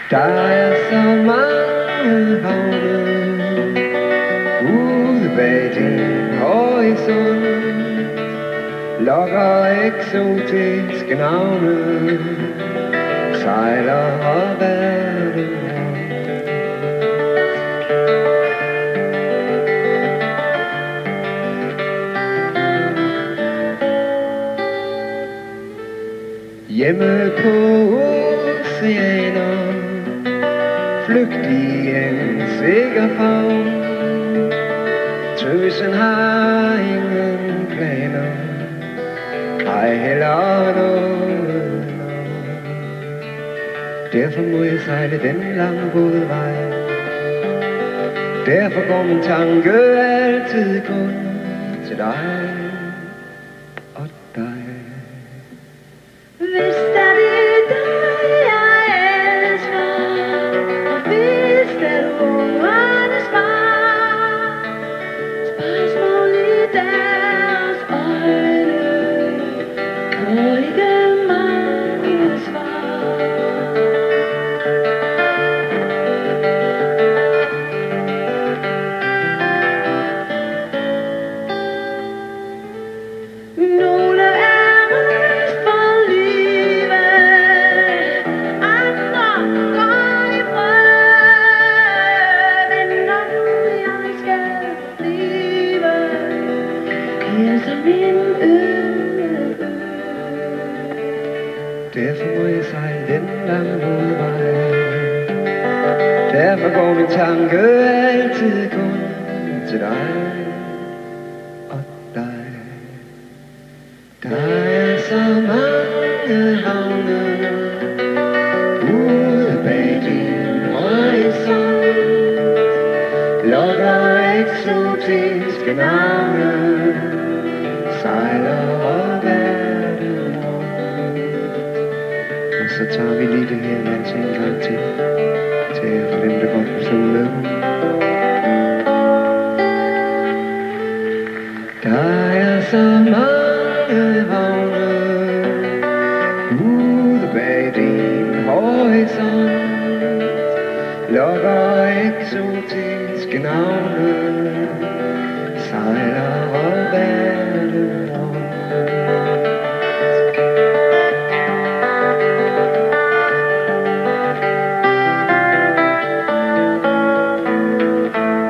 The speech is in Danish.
Der er så mange havne ude bag din horisont, lokker eksotiske navne, sejler og verden rundt. Hjemme på oceaner, flygt i en sikker favn. Tøsen har ingen planer, ej heller noget navn. Derfor må jeg sejle den lange bådvej. Derfor går min tanke altid kun til dig og dig. Hvis er det dig, jeg elsker, og hvis er du ungernes far, spørgsmål i deres øjne, får ikke mange svar. Nogle er rest for livet, andre går i fred. Men når nu jeg skal blive her som en Derfor må jeg sejle den lange bådvej. Derfor går min tanke altid kun til dig og dig. Der er så mange havne ude bag din horisont, lokker eksotiske navne, sejler og verden rundt. Og så tager vi lige det her vers en gang til for dem, der godt vil synge med. Der er så mange